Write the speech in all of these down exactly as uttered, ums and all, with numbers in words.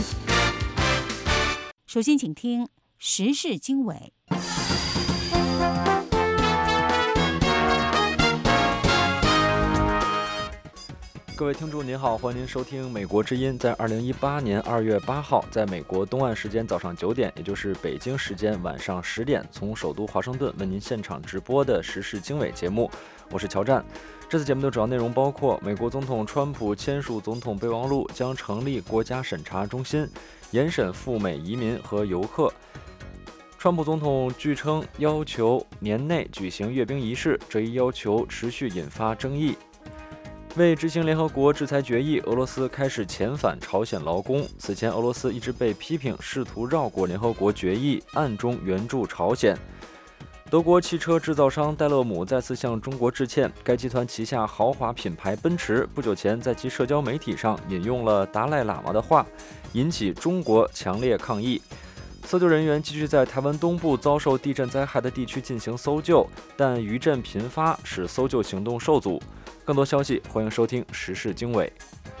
首先，请听时事经纬。 各位听众您好，欢迎您收听美国之音，在二零一八年二月八号，在美国东岸时间早上九点，也就是北京时间晚上十点，从首都华盛顿为您现场直播的时事经纬节目，我是乔战。这次节目的主要内容包括：美国总统川普签署总统备忘录，将成立国家审查中心，严审赴美移民和游客；川普总统据称要求年内举行阅兵仪式，这一要求持续引发争议。为执行联合国制裁决议，俄罗斯开始遣返朝鲜劳工。此前，俄罗斯一直被批评试图绕过联合国决议，暗中援助朝鲜。德国汽车制造商戴勒姆再次向中国致歉。该集团旗下豪华品牌奔驰不久前在其社交媒体上引用了达赖喇嘛的话，引起中国强烈抗议。搜救人员继续在台湾东部遭受地震灾害的地区进行搜救，但余震频发，使搜救行动受阻。更多消息，欢迎收听时事经纬。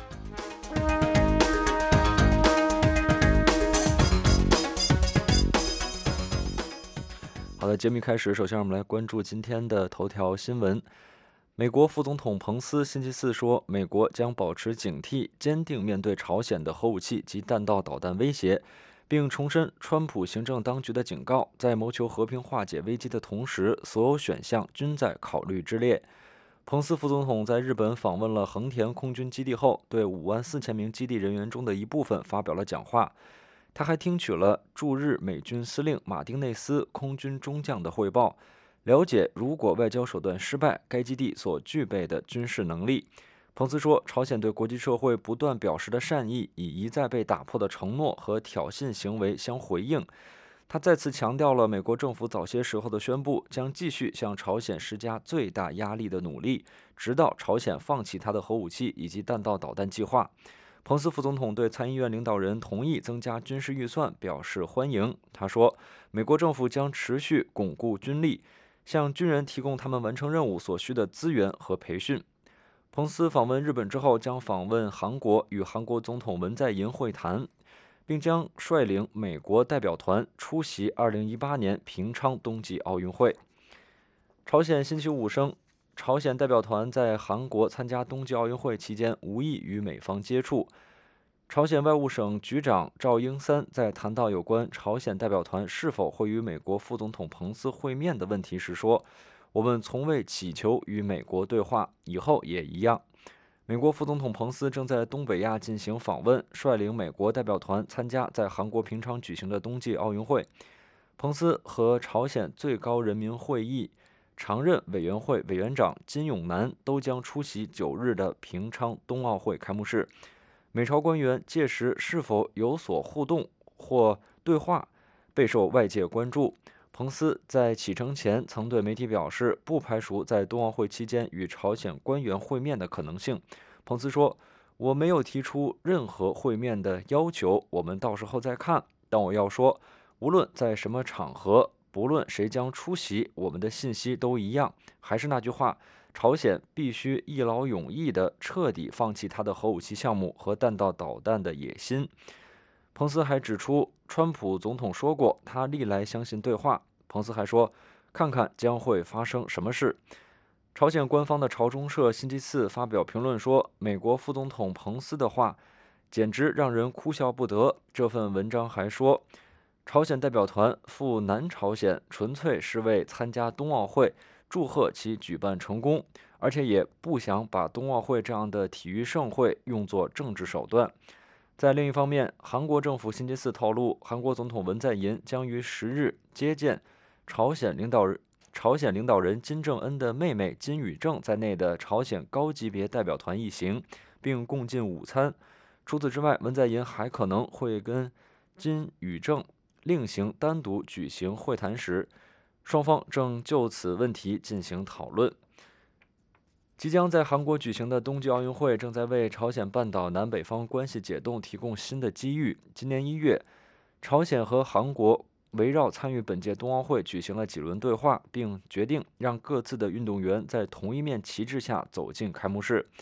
好的，节目一开始，首先让我们来关注今天的头条新闻。美国副总统彭斯星期四说，美国将保持警惕，坚定面对朝鲜的核武器及弹道导弹威胁，并重申川普行政当局的警告，在谋求和平化解危机的同时，所有选项均在考虑之列。彭斯副总统在日本访问了横田空军基地后，对五万四千名基地人员中的一部分发表了讲话。他还听取了驻日美军司令马丁内斯空军中将的汇报，了解如果外交手段失败，该基地所具备的军事能力。彭斯说，朝鲜对国际社会不断表示的善意，以一再被打破的承诺和挑衅行为相回应。他再次强调了美国政府早些时候的宣布，将继续向朝鲜施加最大压力的努力，直到朝鲜放弃他的核武器以及弹道导弹计划。彭斯副总统对参议院领导人同意增加军事预算表示欢迎。他说，美国政府将持续巩固军力，向军人提供他们完成任务所需的资源和培训。彭斯访问日本之后，将访问韩国，与韩国总统文在寅会谈，并将率领美国代表团出席二零一八年平昌冬季奥运会。朝鲜新期五声，朝鲜代表团在韩国参加冬季奥运会期间无意与美方接触。朝鲜外务省局长赵英三在谈到有关朝鲜代表团是否会与美国副总统彭斯会面的问题时说，我们从未祈求与美国对话，以后也一样。美国副总统彭斯正在东北亚进行访问，率领美国代表团参加在韩国平昌举行的冬季奥运会。彭斯和朝鲜最高人民会议常任委员会委员长金永南都将出席九日的平昌冬奥会开幕式。美朝官员届时是否有所互动或对话，备受外界关注。彭斯在启程前曾对媒体表示，不排除在冬奥会期间与朝鲜官员会面的可能性。彭斯说，我没有提出任何会面的要求，我们到时候再看。但我要说，无论在什么场合，不论谁将出席，我们的信息都一样。还是那句话，朝鲜必须一劳永逸地彻底放弃他的核武器项目和弹道导弹的野心。彭斯还指出，川普总统说过，他历来相信对话。彭斯还说，看看将会发生什么事。朝鲜官方的朝中社星期四发表评论说，美国副总统彭斯的话简直让人哭笑不得。这份文章还说，朝鲜代表团赴南朝鲜纯粹是为参加冬奥会，祝贺其举办成功，而且也不想把冬奥会这样的体育盛会用作政治手段。在另一方面，韩国政府星期四透露，韩国总统文在寅将于十日接见朝鲜领导人朝鲜领导人金正恩的妹妹金宇正在内的朝鲜高级别代表团一行，并共进午餐。除此之外，文在寅还可能会跟金宇正另行单独举行会谈时，双方正就此问题进行讨论。即将在韩国举行的冬季奥运会正在为朝鲜半岛南北方关系解冻提供新的机遇。今年一月，朝鲜和韩国围绕参与本届冬奥会举行了几轮对话，并决定让各自的运动员在同一面旗帜下走进开幕式。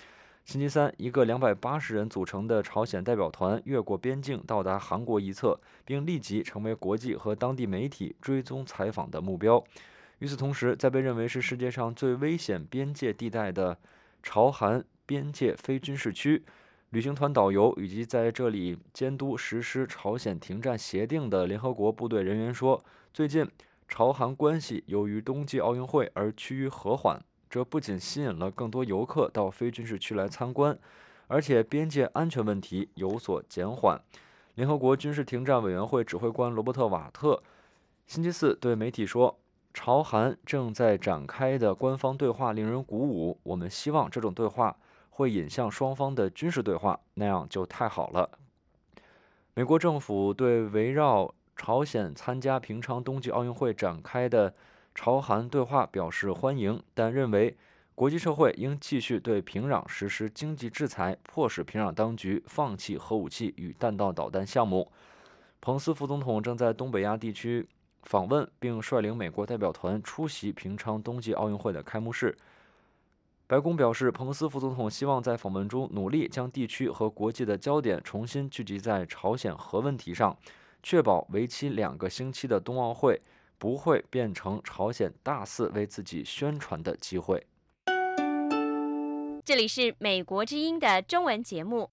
星期三，一个两百八十人组成的朝鲜代表团越过边境到达韩国一侧，并立即成为国际和当地媒体追踪采访的目标。与此同时，在被认为是世界上最危险边界地带的朝韩边界非军事区，旅行团导游以及在这里监督实施朝鲜停战协定的联合国部队人员说，最近朝韩关系由于冬季奥运会而趋于和缓，这不仅吸引了更多游客到非军事区来参观，而且边界安全问题有所减缓。联合国军事停战委员会指挥官罗伯特·瓦特星期四对媒体说，朝韩正在展开的官方对话令人鼓舞，我们希望这种对话会引向双方的军事对话，那样就太好了。美国政府对围绕朝鲜参加平昌冬季奥运会展开的朝韩对话表示欢迎，但认为国际社会应继续对平壤实施经济制裁，迫使平壤当局放弃核武器与弹道导弹项目。彭斯副总统正在东北亚地区访问，并率领美国代表团出席平昌冬季奥运会的开幕式。白宫表示，彭斯副总统希望在访问中努力将地区和国际的焦点重新聚集在朝鲜核问题上，确保为期两个星期的冬奥会不会变成朝鲜大肆为自己宣传的机会。 这里是美国之音的中文节目。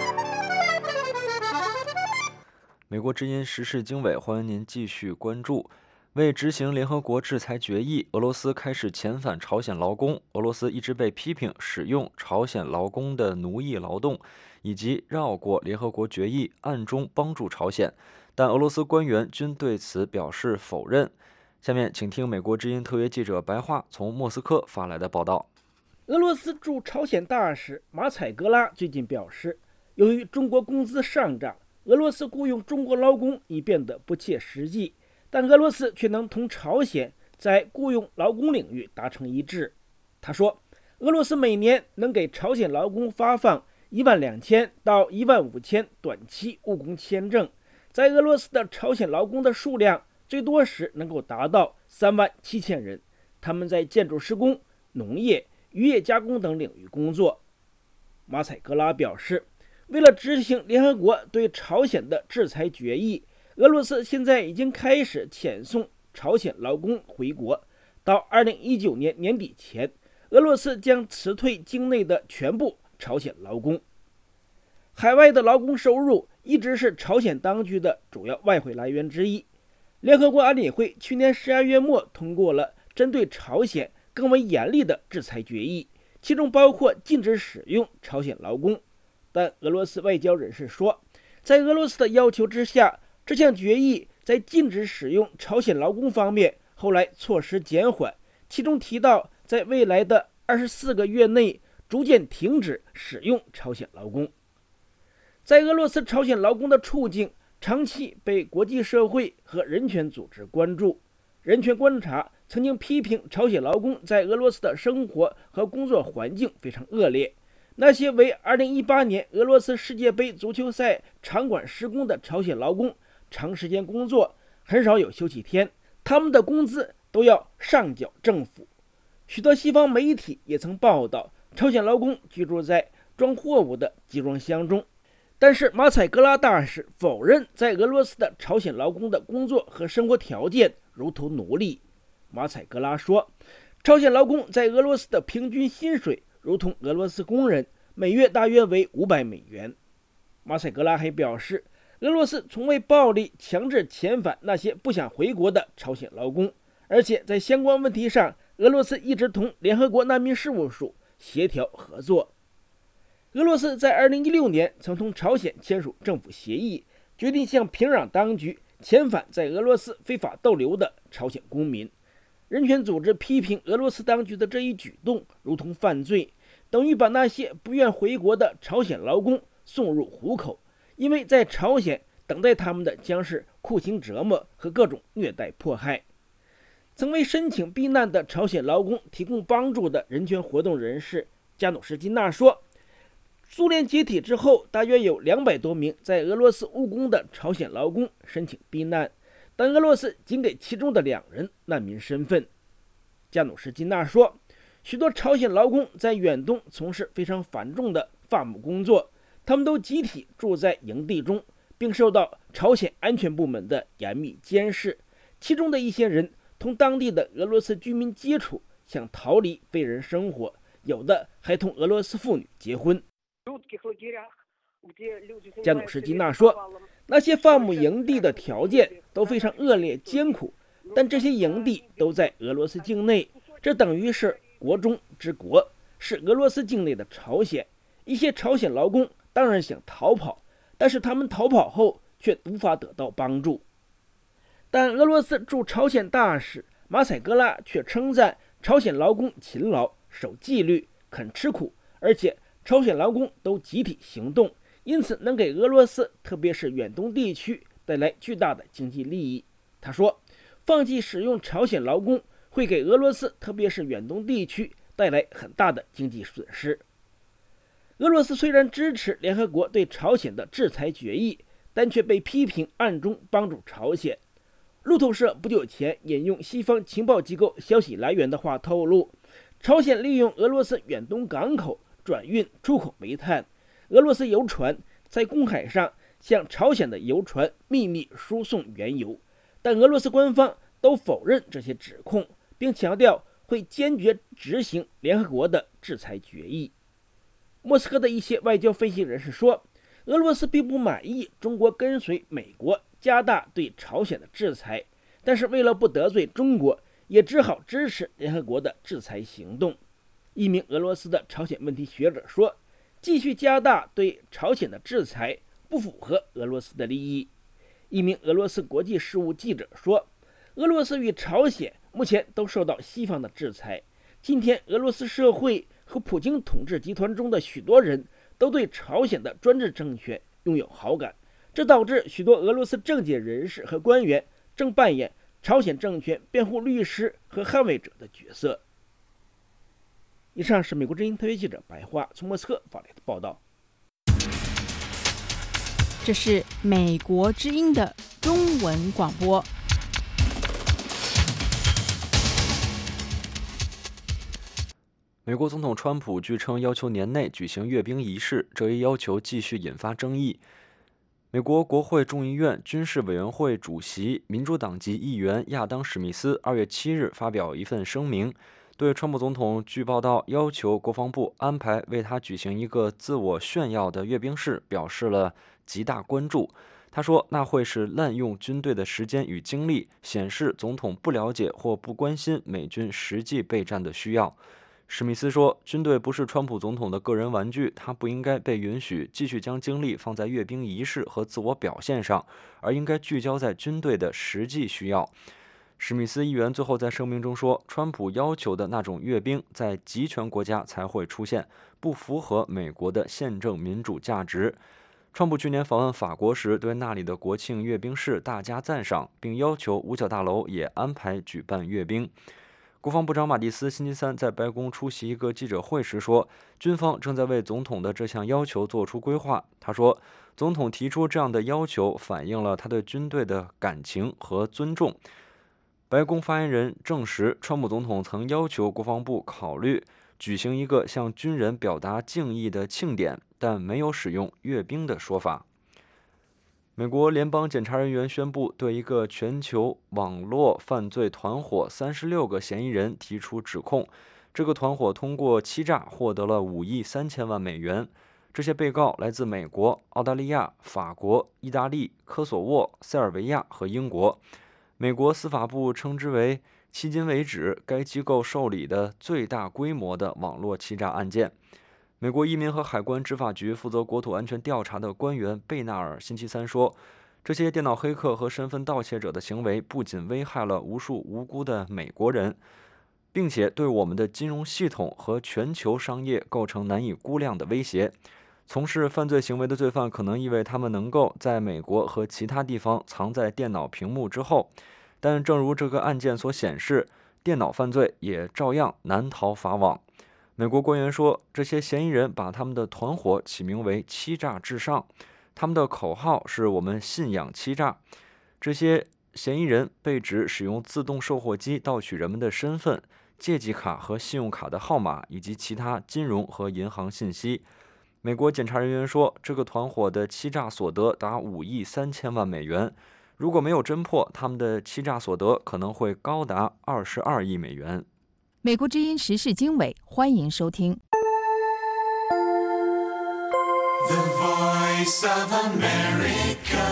美国之音时事经纬，欢迎您继续关注。为执行联合国制裁决议，俄罗斯开始遣返朝鲜劳工。俄罗斯一直被批评使用朝鲜劳工的奴役劳动，以及绕过联合国决议，暗中帮助朝鲜，但俄罗斯官员均对此表示否认。下面请听美国之音特约记者白桦从莫斯科发来的报道。 俄罗斯驻朝鲜大使马采格拉最近表示，由于中国工资上涨，俄罗斯雇佣中国劳工已变得不切实际，但俄罗斯却能同朝鲜在雇佣劳工领域达成一致。他说，俄罗斯每年能给朝鲜劳工发放一万两千到一万五千短期务工签证，在俄罗斯的朝鲜劳工的数量最多时能够达到三万七千人，他们在建筑施工、农业、渔业加工等领域工作。马采格拉表示，为了执行联合国对朝鲜的制裁决议，俄罗斯现在已经开始遣送朝鲜劳工回国。到二零一九年年底前，俄罗斯将辞退境内的全部朝鲜劳工。海外的劳工收入一直是朝鲜当局的主要外汇来源之一。联合国安理会去年十二月末通过了针对朝鲜更为严厉的制裁决议，其中包括禁止使用朝鲜劳工。但俄罗斯外交人士说，在俄罗斯的要求之下，这项决议在禁止使用朝鲜劳工方面后来措施减缓，其中提到在未来的二十四个月内逐渐停止使用朝鲜劳工。在俄罗斯，朝鲜劳工的处境长期被国际社会和人权组织关注。人权观察曾经批评朝鲜劳工在俄罗斯的生活和工作环境非常恶劣。那些为二零一八年俄罗斯世界杯足球赛场馆施工的朝鲜劳工，长时间工作，很少有休息天，他们的工资都要上缴政府。许多西方媒体也曾报道，朝鲜劳工居住在装货物的集装箱中。但是马采格拉大使否认在俄罗斯的朝鲜劳工的工作和生活条件如同奴隶。马采格拉说，朝鲜劳工在俄罗斯的平均薪水如同俄罗斯工人，每月大约为五百美元。马采格拉还表示，俄罗斯从未暴力强制遣返那些不想回国的朝鲜劳工，而且在相关问题上，俄罗斯一直同联合国难民事务署协调合作。俄罗斯在二零一六年曾同朝鲜签署政府协议，决定向平壤当局遣返在俄罗斯非法逗留的朝鲜公民。人权组织批评俄罗斯当局的这一举动如同犯罪，等于把那些不愿回国的朝鲜劳工送入虎口，因为在朝鲜等待他们的将是酷刑折磨和各种虐待迫害。曾为申请避难的朝鲜劳工提供帮助的人权活动人士加努什金娜说，苏联解体之后，大约有两百多名在俄罗斯务工的朝鲜劳工申请避难，但俄罗斯仅给其中的两人难民身份。加努什金娜说， 许多朝鲜劳工在远东从事非常繁重的伐木工作，他们都集体住在营地中，并受到朝鲜安全部门的严密监视。其中的一些人同当地的俄罗斯居民接触，想逃离非人生活，有的还同俄罗斯妇女结婚。加努什基娜说，那些伐木营地的条件都非常恶劣艰苦，但这些营地都在俄罗斯境内，这等于是国中之国，是俄罗斯境内的朝鲜。一些朝鲜劳工当然想逃跑，但是他们逃跑后却无法得到帮助。但俄罗斯驻朝鲜大使马采戈拉却称赞朝鲜劳工勤劳、守纪律、肯吃苦，而且朝鲜劳工都集体行动，因此能给俄罗斯，特别是远东地区带来巨大的经济利益。他说，放弃使用朝鲜劳工会给俄罗斯，特别是远东地区带来很大的经济损失。俄罗斯虽然支持联合国对朝鲜的制裁决议，但却被批评暗中帮助朝鲜。路透社不久前引用西方情报机构消息来源的话透露，朝鲜利用俄罗斯远东港口转运出口煤炭，俄罗斯油船在公海上向朝鲜的油船秘密输送原油，但俄罗斯官方都否认这些指控，并强调会坚决执行联合国的制裁决议。莫斯科的一些外交分析人士说，俄罗斯并不满意中国跟随美国加大对朝鲜的制裁，但是为了不得罪中国，也只好支持联合国的制裁行动。一名俄罗斯的朝鲜问题学者说，继续加大对朝鲜的制裁不符合俄罗斯的利益。一名俄罗斯国际事务记者说，俄罗斯与朝鲜目前都受到西方的制裁。今天俄罗斯社会和普京统治集团中的许多人都对朝鲜的专制政权拥有好感，这导致许多俄罗斯政界人士和官员正扮演朝鲜政权辩护律师和捍卫者的角色。以上是美国之音特约记者白桦从莫斯科发来的报道。 这是美国之音的中文广播。 美国总统川普据称要求年内举行阅兵仪式，这一要求继续引发争议。美国国会众议院军事委员会主席、民主党籍议员亚当·史密斯二月七日发表一份声明，对川普总统据报道要求国防部安排为他举行一个自我炫耀的阅兵式表示了极大关注。他说，那会是滥用军队的时间与精力，显示总统不了解或不关心美军实际备战的需要。史密斯说，军队不是川普总统的个人玩具，他不应该被允许继续将精力放在阅兵仪式和自我表现上，而应该聚焦在军队的实际需要。史密斯议员最后在声明中说，川普要求的那种阅兵在集权国家才会出现，不符合美国的宪政民主价值。川普去年访问法国时，对那里的国庆阅兵式大加赞赏，并要求五角大楼也安排举办阅兵。国防部长马蒂斯星期三在白宫出席一个记者会时说，军方正在为总统的这项要求做出规划。他说，总统提出这样的要求反映了他对军队的感情和尊重。白宫发言人证实，川普总统曾要求国防部考虑举行一个向军人表达敬意的庆典，但没有使用阅兵的说法。美国联邦检察人员宣布对一个全球网络犯罪团伙三十六个嫌疑人提出指控。这个团伙通过欺诈获得了五亿三千万美元。这些被告来自美国、澳大利亚、法国、意大利、科索沃、塞尔维亚和英国。美国司法部称之为迄今为止该机构受理的最大规模的网络欺诈案件。美国移民和海关执法局负责国土安全调查的官员贝纳尔星期三说，这些电脑黑客和身份盗窃者的行为不仅危害了无数无辜的美国人，并且对我们的金融系统和全球商业构成难以估量的威胁。从事犯罪行为的罪犯可能以为他们能够在美国和其他地方藏在电脑屏幕之后，但正如这个案件所显示，电脑犯罪也照样难逃法网。美国官员说，这些嫌疑人把他们的团伙起名为欺诈至上，他们的口号是我们信仰欺诈。这些嫌疑人被指使用自动售货机盗取人们的身份， 借记卡和信用卡的号码以及其他金融和银行信息。美国检察人员说，这个团伙的欺诈所得达五亿三千万美元，如果没有侦破，他们的欺诈所得可能会高达二十二亿美元。 美国之音时事经纬，欢迎收听。 The Voice of America。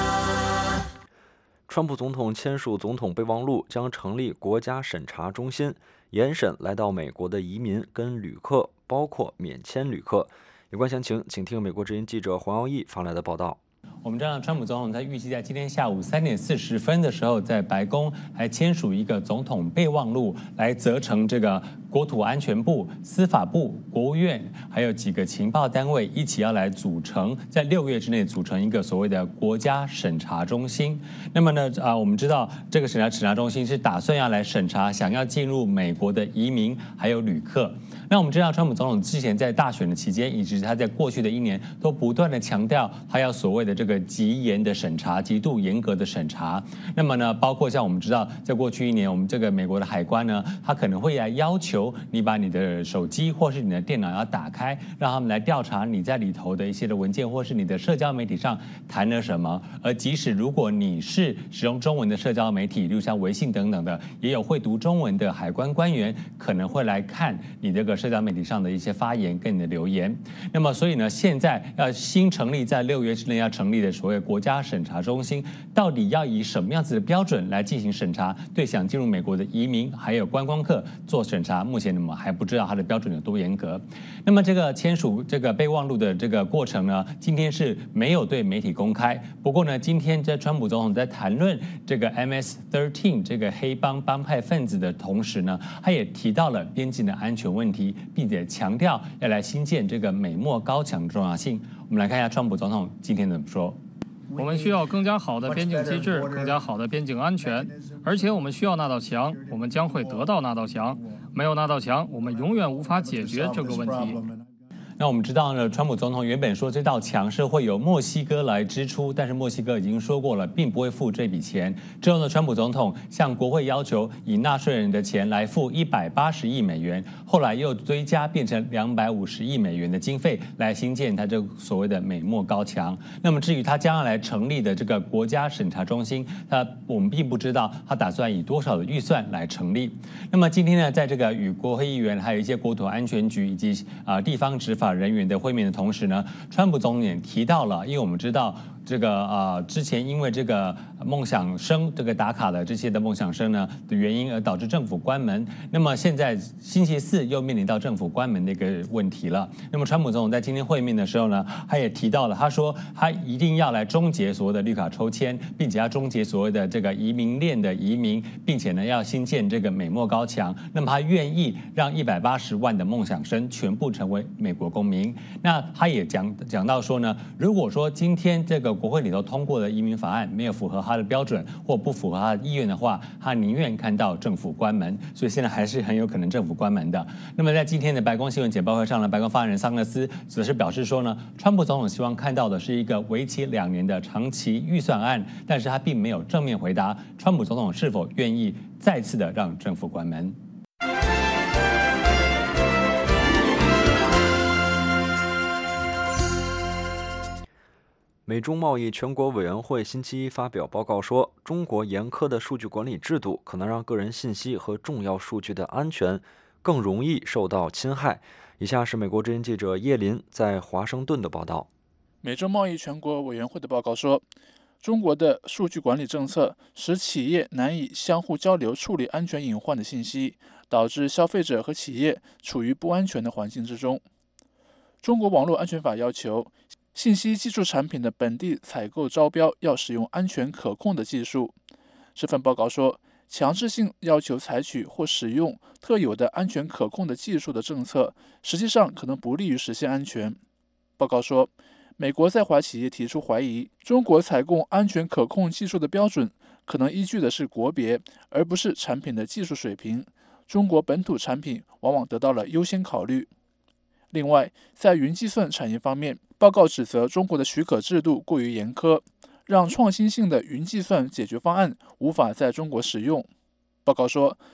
川普总统签署总统备忘录，将成立国家审查中心，严审来到美国的移民跟旅客，包括免签旅客。有关详情，请听美国之音记者黄耀义发来的报道。 我们知道，川普总统在预计在今天下午三点四十分的时候，在白宫还签署一个总统备忘录，来责成这个国土安全部、司法部、国务院，还有几个情报单位一起要来组成，在六月之内组成一个所谓的国家审查中心。那么呢，啊，我们知道这个审查审查中心是打算要来审查想要进入美国的移民还有旅客。那我们知道，川普总统之前在大选的期间，以及他在过去的一年，都不断的强调他要所谓的这个极严的审查，极度严格的审查。那么呢，包括像我们知道，在过去一年，我们这个美国的海关呢，他可能会来要求你把你的手机或是你的电脑要打开，让他们来调查你在里头的一些的文件，或是你的社交媒体上谈了什么。而即使如果你是使用中文的社交媒体，例如像微信等等的，也有会读中文的海关官员可能会来看你这个社交媒体上的一些发言跟你的留言。那么所以呢，现在要新成立，在六月之内要成立的所谓国家审查中心，到底要以什么样子的标准来进行审查？对想进入美国的移民还有观光客做审查，目前我们还不知道它的标准有多严格。那么这个签署这个备忘录的这个过程呢，今天是没有对媒体公开。不过呢，今天在川普总统在谈论这个 M S 十三 这个黑帮帮派分子的同时呢，他也提到了边境的安全问题，并且强调要来新建这个美墨高墙的重要性。我们来看一下川普总统今天怎么说。 我们需要更加好的边境机制，更加好的边境安全，而且我们需要那道墙，我们将会得到那道墙。没有那道墙，我们永远无法解决这个问题。 那我们知道呢，川普总统原本说这道墙是会由墨西哥来支出，但是墨西哥已经说过了，并不会付这笔钱。之后呢，川普总统向国会要求以纳税人的钱来付一百八十亿美元，后来又追加变成两百五十亿美元的经费来新建他这个所谓的美墨高墙。那么至于他将要来成立的这个国家审查中心，他我们并不知道他打算以多少的预算来成立。那么今天呢，在这个与国会议员还有一些国土安全局以及啊、呃、地方执法人员的会面的同时呢，川普总统也提到了，因为我们知道这个啊、呃，之前因为这个梦想生这个打卡的这些的梦想生呢的原因，而导致政府关门。那么现在星期四又面临到政府关门的一个问题了。那么川普总统在今天会面的时候呢，他也提到了，他说他一定要来终结所谓的绿卡抽签，并且要终结所谓的这个移民链的移民，并且呢要新建这个美墨高墙。那么他愿意让一百八十万的梦想生全部成为美国公民。那他也讲讲到说呢，如果说今天这个国会里头通过的移民法案没有符合他的标准或不符合他的意愿的话，他宁愿看到政府关门。所以现在还是很有可能政府关门的。那么在今天的白宫新闻简报会上呢，白宫发言人桑德斯则是表示说呢，川普总统希望看到的是一个为期两年的长期预算案，但是他并没有正面回答川普总统是否愿意再次的让政府关门。 美中贸易全国委员会星期一发表报告说，中国严苛的数据管理制度可能让个人信息和重要数据的安全更容易受到侵害。以下是美国之音记者叶林在华盛顿的报道。 美中贸易全国委员会的报告说，中国的数据管理政策使企业难以相互交流处理安全隐患的信息，导致消费者和企业处于不安全的环境之中。中国网络安全法要求信息技术产品的本地采购招标要使用安全可控的技术。这份报告说，强制性要求采取或使用特有的安全可控的技术的政策，实际上可能不利于实现安全。报告说，美国在华企业提出怀疑，中国采购安全可控技术的标准可能依据的是国别，而不是产品的技术水平。中国本土产品往往得到了优先考虑。另外，在云计算产业方面，报告指责中国的许可制度过于严苛，让创新性的云计算解决方案无法在中国使用。报告说，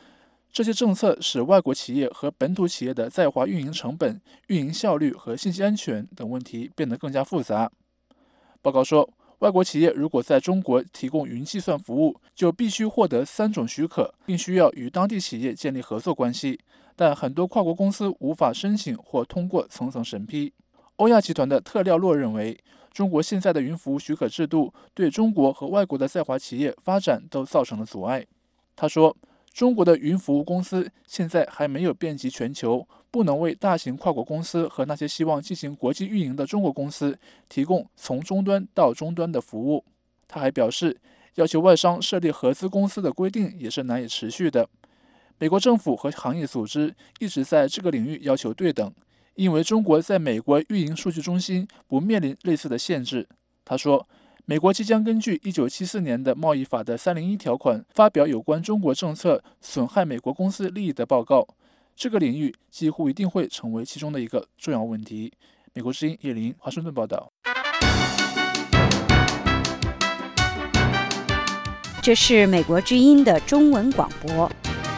这些政策使外国企业和本土企业的在华运营成本、运营效率和信息安全等问题变得更加复杂。报告说，外国企业如果在中国提供云计算服务，就必须获得三种许可，并需要与当地企业建立合作关系。但很多跨国公司无法申请或通过层层审批。欧亚集团的特廖洛认为，中国现在的云服务许可制度对中国和外国的在华企业发展都造成了阻碍。他说，中国的云服务公司现在还没有遍及全球，不能为大型跨国公司和那些希望进行国际运营的中国公司提供从终端到终端的服务。他还表示，要求外商设立合资公司的规定也是难以持续的。美国政府和行业组织一直在这个领域要求对等，因为中国在美国运营数据中心不面临类似的限制。他说，美国即将根据一九七四年的贸易法的三零一条款发表有关中国政策损害美国公司利益的报告，这个领域几乎一定会成为其中的一个重要问题。美国之音叶林华盛顿报道。 这是美国之音的中文广播。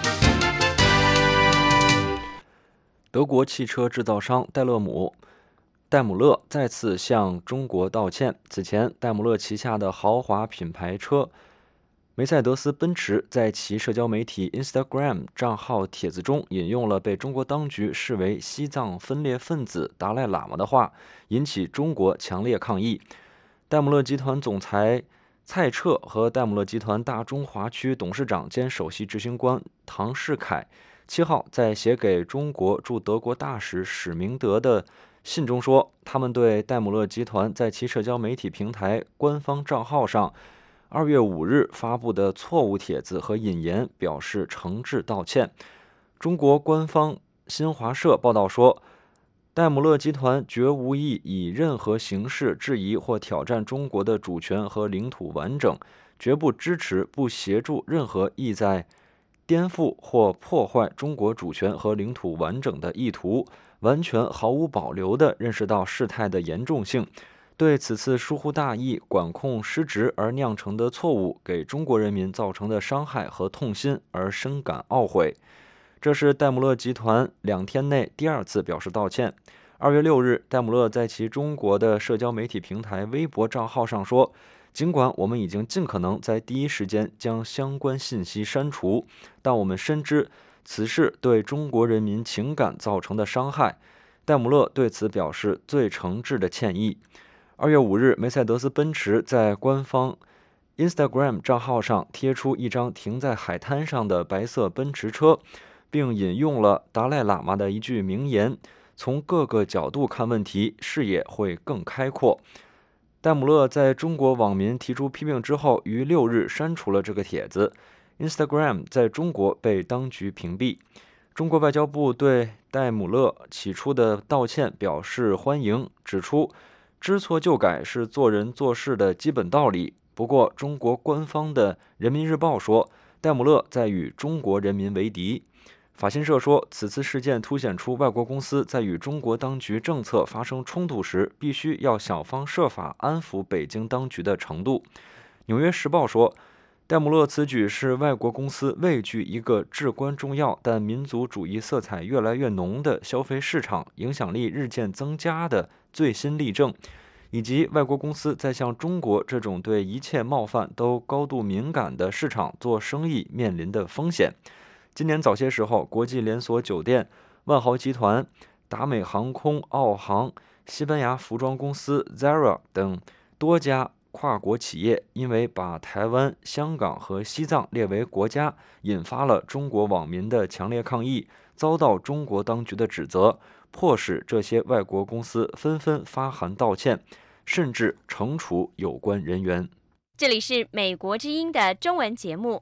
德国汽车制造商戴勒姆戴姆勒再次向中国道歉。此前，戴姆勒旗下的豪华品牌车梅赛德斯奔驰在其社交媒体 Instagram 账号帖子中引用了被中国当局视为西藏分裂分子达赖喇嘛的话，引起中国强烈抗议。戴姆勒集团总裁蔡澈和戴姆勒集团大中华区董事长兼首席执行官唐世凯七号在写给中国驻德国大使史明德的信中说，他们对戴姆勒集团在其社交媒体平台官方账号上二月五日发布的错误帖子和引言表示诚挚道歉。中国官方新华社报道说，戴姆勒集团绝无意以任何形式质疑或挑战中国的主权和领土完整，绝不支持、不协助任何意在颠覆或破坏中国主权和领土完整的意图，完全毫无保留地认识到事态的严重性，对此次疏忽大意、管控失职而酿成的错误给中国人民造成的伤害和痛心而深感懊悔。这是戴姆勒集团两天内第二次表示道歉。二月六日，戴姆勒在其中国的社交媒体平台微博账号上说，尽管我们已经尽可能在第一时间将相关信息删除，但我们深知此事对中国人民情感造成的伤害。戴姆勒对此表示最诚挚的歉意。二月五日，梅赛德斯奔驰在官方 Instagram 账号上贴出一张停在海滩上的白色奔驰车，并引用了达赖喇嘛的一句名言：从各个角度看问题，视野会更开阔。戴姆勒在中国网民提出批评之后，于六日删除了这个帖子。Instagram 在中国被当局屏蔽。中国外交部对戴姆勒起初的道歉表示欢迎，指出知错就改是做人做事的基本道理。不过，中国官方的《人民日报》说，戴姆勒在与中国人民为敌。法新社说，此次事件凸显出外国公司在与中国当局政策发生冲突时，必须要想方设法安抚北京当局的程度。纽约时报说，戴姆勒此举是外国公司畏惧一个至关重要但民族主义色彩越来越浓的消费市场影响力日渐增加的最新例证，以及外国公司在向中国这种对一切冒犯都高度敏感的市场做生意面临的风险。今年早些时候，国际连锁酒店万豪集团、达美航空、澳航、西班牙服装公司 Zara 等多家跨国企业因为把台湾、香港和西藏列为国家，引发了中国网民的强烈抗议，遭到中国当局的指责，迫使这些外国公司纷纷发函道歉，甚至惩处有关人员。 这里是美国之音的中文节目。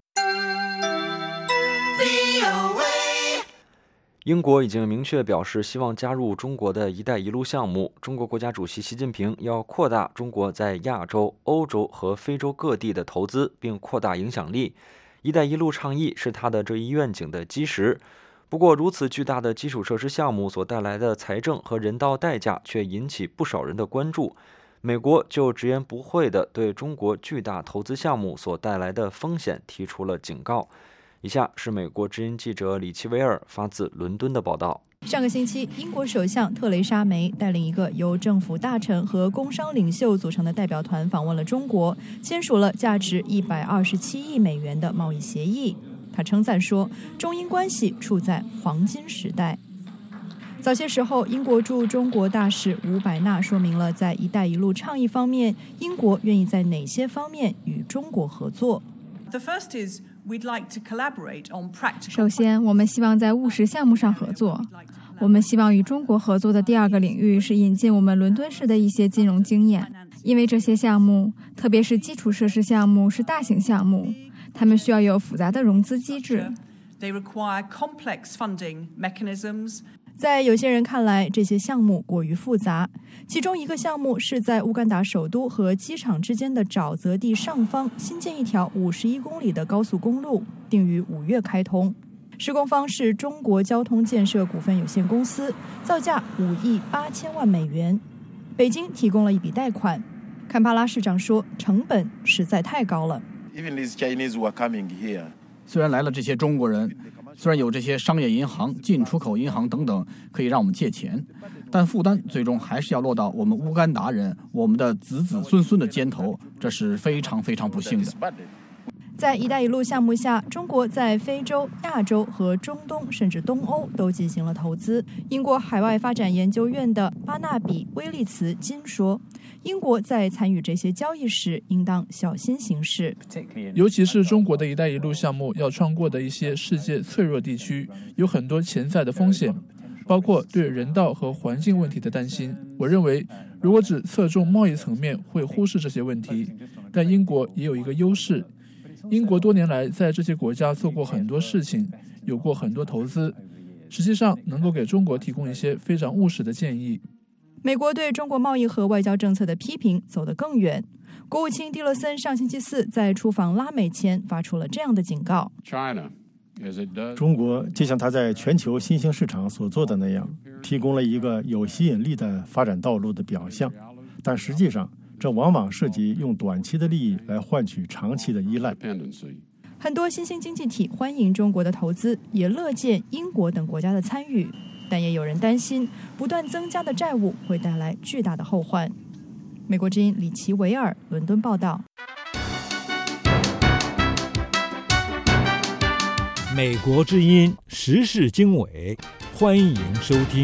英国已经明确表示希望加入中国的一带一路项目。中国国家主席习近平要扩大中国在亚洲、欧洲和非洲各地的投资，并扩大影响力。一带一路倡议是他的这一愿景的基石。不过，如此巨大的基础设施项目所带来的财政和人道代价却引起不少人的关注。美国就直言不讳地对中国巨大投资项目所带来的风险提出了警告。 以下是美国之音记者李奇维尔发自伦敦的报道。 上个星期，英国首相特蕾莎梅带领一个由政府大臣和工商领袖组成的代表团访问了中国，签署了价值一百二十七亿美元的贸易协议。他称赞说，中英关系处在黄金时代。早些时候，英国驻中国大使伍百纳说明了在“一带一路”倡议方面，英国愿意在哪些方面与中国合作。 首先，我们希望在务实项目上合作。我们希望与中国合作的第二个领域是引进我们伦敦市的一些金融经验，因为这些项目，特别是基础设施项目，是大型项目，他们需要有复杂的融资机制。 在有些人看来，这些项目过于复杂。其中一个项目是在乌干达首都和机场之间的沼泽地上方新建一条五十一公里的高速公路，定于五月开通。施工方是中国交通建设股份有限公司，造价五亿八千万美元。北京提供了一笔贷款。坎帕拉市长说，成本实在太高了。 虽然来了这些中国人，虽然有这些商业银行、进出口银行等等可以让我们借钱，但负担最终还是要落到我们乌干达人、我们的子子孙孙的肩头，这是非常非常不幸的。 在“一带一路”项目下，中国在非洲、亚洲和中东甚至东欧都进行了投资。英国海外发展研究院的巴纳比·威利茨金说，英国在参与这些交易时应当小心行事， 尤其是中国的一带一路项目要穿过的一些世界脆弱地区，有很多潜在的风险，包括对人道和环境问题的担心。我认为，如果只侧重贸易层面，会忽视这些问题。但英国也有一个优势，英国多年来在这些国家做过很多事情，有过很多投资，实际上能够给中国提供一些非常务实的建议。 美国对中国贸易和外交政策的批评走得更远。国务卿蒂勒森上星期四在出访拉美前发出了这样的警告： 中国就像它在全球新兴市场所做的那样，提供了一个有吸引力的发展道路的表象，但实际上这往往涉及用短期的利益来换取长期的依赖。 很多新兴经济体欢迎中国的投资，也乐见英国等国家的参与，但也有人担心不断增加的债务会带来巨大的后患。美国之音李奇维尔伦敦报道。 美国之音时事经纬，欢迎收听。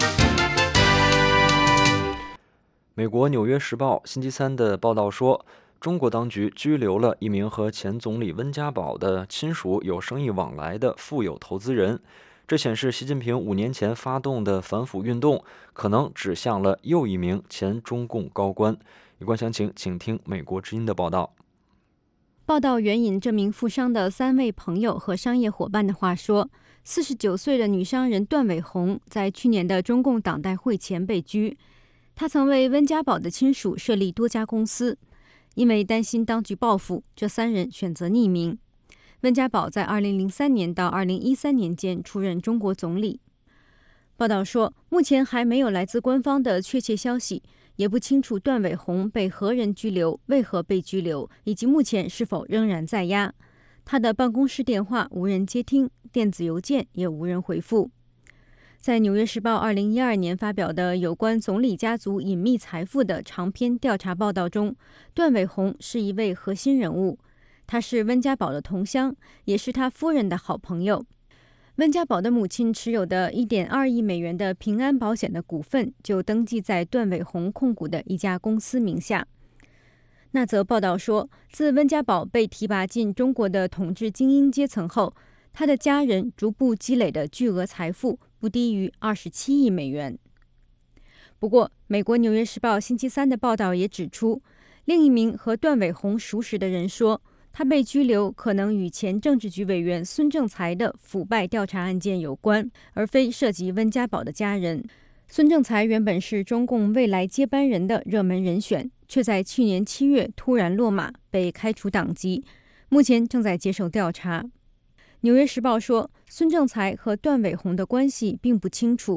美国《纽约时报》星期三的报道说，中国当局拘留了一名和前总理温家宝的亲属有生意往来的富有投资人。这显示习近平五年前发动的反腐运动可能指向了又一名前中共高官。有关详情，请听美国之音的报道。 报道援引这名富商的三位朋友和商业伙伴的话说，四十九岁的女商人段伟红在去年的中共党代会前被拘。她曾为温家宝的亲属设立多家公司，因为担心当局报复，这三人选择匿名。温家宝在二零零三年到二零一三年间出任中国总理。报道说，目前还没有来自官方的确切消息，也不清楚段伟红被何人拘留、为何被拘留，以及目前是否仍然在押。他的办公室电话无人接听，电子邮件也无人回复。在《纽约时报》二零一二年发表的有关总理家族隐秘财富的长篇调查报道中，段伟红是一位核心人物。他是温家宝的同乡，也是他夫人的好朋友。温家宝的母亲持有的 一点二亿美元的平安保险的股份就登记在段伟红控股的一家公司名下。那则报道说，自温家宝被提拔进中国的统治精英阶层后，他的家人逐步积累的巨额财富不低于二十七亿美元。不过，美国《纽约时报》星期三的报道也指出，另一名和段伟红熟识的人说，他被拘留可能与前政治局委员孙政才的腐败调查案件有关，而非涉及温家宝的家人。孙政才原本是中共未来接班人的热门人选，却在去年七月突然落马，被开除党籍，目前正在接受调查。《纽约时报》说，孙政才和段伟红的关系并不清楚，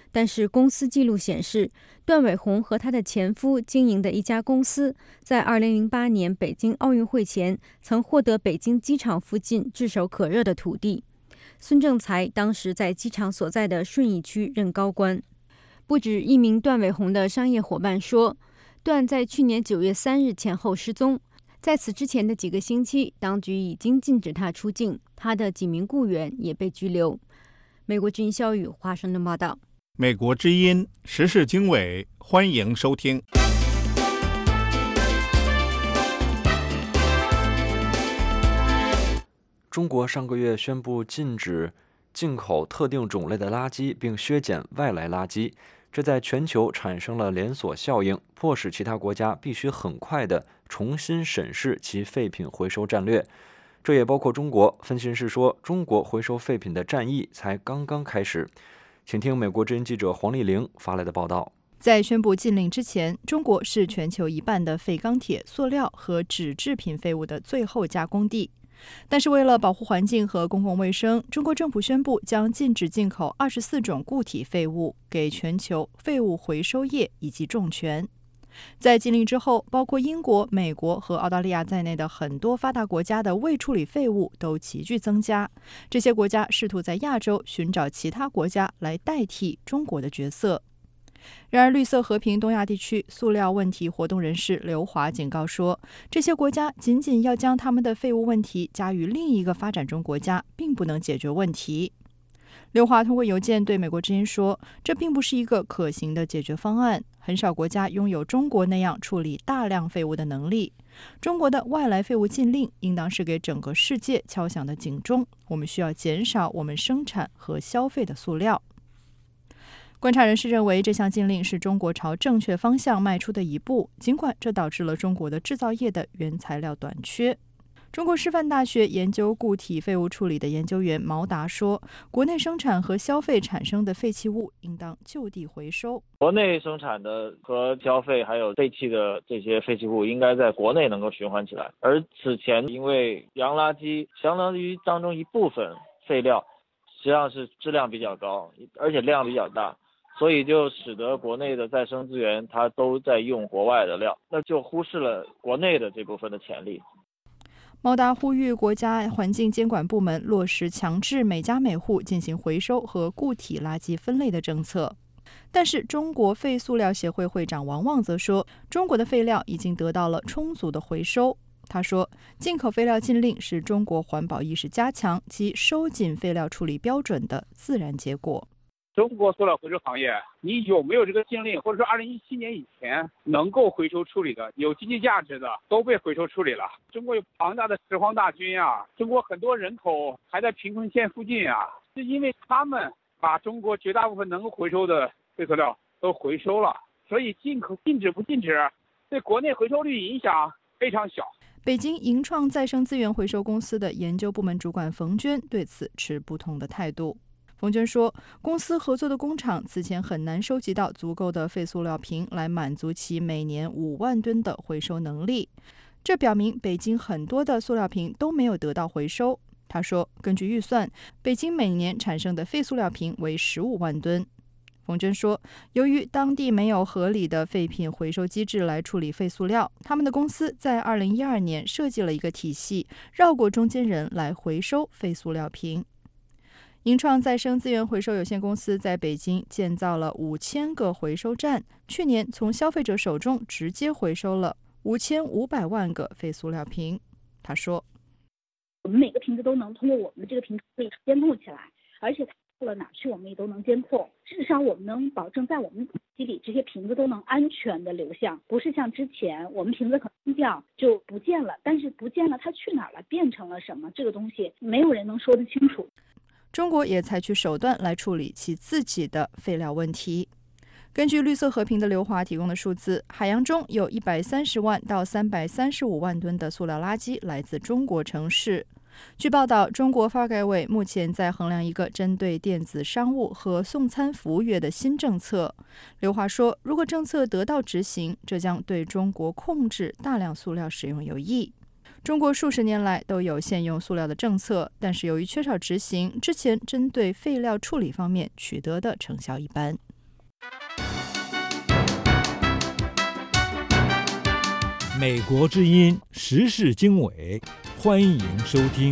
但是公司记录显示，段伟宏和他的前夫经营的一家公司在二零零八年北京奥运会前曾获得北京机场附近炙手可热的土地。孙正才当时在机场所在的顺义区任高官。不止一名段伟宏的商业伙伴说，段在去年九月三日前后失踪，在此之前的几个星期，当局已经禁止他出境，他的几名雇员也被拘留。美国之音肖宇华盛顿报道。 美国之音时事经纬，欢迎收听。 中国上个月宣布禁止进口特定种类的垃圾，并削减外来垃圾，这在全球产生了连锁效应，迫使其他国家必须很快地重新审视其废品回收战略。这也包括中国。分析人士说，中国回收废品的战役才刚刚开始。请听美国之音记者黄丽玲发来的报道。 在宣布禁令之前，中国是全球一半的废钢铁、塑料和纸制品废物的最后加工地。但是为了保护环境和公共卫生，中国政府宣布将禁止进口二十四种固体废物，给全球废物回收业以及重拳。在禁令之后，包括英国、美国和澳大利亚在内的很多发达国家的未处理废物都急剧增加。这些国家试图在亚洲寻找其他国家来代替中国的角色。然而，绿色和平东亚地区塑料问题活动人士刘华警告说，这些国家仅仅要将他们的废物问题加于另一个发展中国家，并不能解决问题。刘华通过邮件对美国之音说，这并不是一个可行的解决方案，很少国家拥有中国那样处理大量废物的能力。中国的外来废物禁令应当是给整个世界敲响的警钟，我们需要减少我们生产和消费的塑料。观察人士认为，这项禁令是中国朝正确方向迈出的一步，尽管这导致了中国的制造业的原材料短缺。中国师范大学研究固体废物处理的研究员毛达说，国内生产和消费产生的废弃物应当就地回收。 国内生产的和消费还有废弃的这些废弃物应该在国内能够循环起来，而此前因为洋垃圾相当于当中一部分废料实际上是质量比较高，而且量比较大，所以就使得国内的再生资源它都在用国外的料，那就忽视了国内的这部分的潜力。 毛达呼吁国家环境监管部门落实强制每家每户进行回收和固体垃圾分类的政策。但是中国废塑料协会会长王旺则说，中国的废料已经得到了充足的回收。他说，进口废料禁令是中国环保意识加强及收紧废料处理标准的自然结果。 中国塑料回收行业，你有没有这个禁令，或者说二零一七年以前能够回收处理的、有经济价值的，都被回收处理了。中国有庞大的拾荒大军啊，中国很多人口还在贫困线附近啊，是因为他们把中国绝大部分能够回收的废塑料都回收了，所以进口禁止不禁止，对国内回收率影响非常小。 北京盈创再生资源回收公司的研究部门主管冯娟对此持不同的态度。冯娟说，公司合作的工厂此前很难收集到足够的废塑料瓶来满足其每年五万吨的回收能力，这表明北京很多的塑料瓶都没有得到回收。他说，根据预算，北京每年产生的废塑料瓶为十五万吨。冯娟说，由于当地没有合理的废品回收机制来处理废塑料，他们的公司在二零一二年设计了一个体系，绕过中间人来回收废塑料瓶。盈创再生资源回收有限公司在北京建造了五千个回收站，去年从消费者手中直接回收了五千五百万个废塑料瓶。他说， 我们每个瓶子都能通过我们的这个瓶子可以监控起来，而且到了哪去我们也都能监控，至少我们能保证在我们机里这些瓶子都能安全的流向，不是像之前我们瓶子可能掉就不见了，但是不见了它去哪儿了，变成了什么，这个东西没有人能说得清楚。 中国也采取手段来处理其自己的废料问题。根据绿色和平的刘华提供的数字，海洋中有一百三十万到三百三十五万吨的塑料垃圾来自中国城市。据报道，中国发改委目前在衡量一个针对电子商务和送餐服务业的新政策。刘华说，如果政策得到执行，这将对中国控制大量塑料使用有益。中国数十年来都有限用塑料的政策，但是由于缺少执行，之前针对废料处理方面取得的成效一般。 美国之音时事经纬，欢迎收听。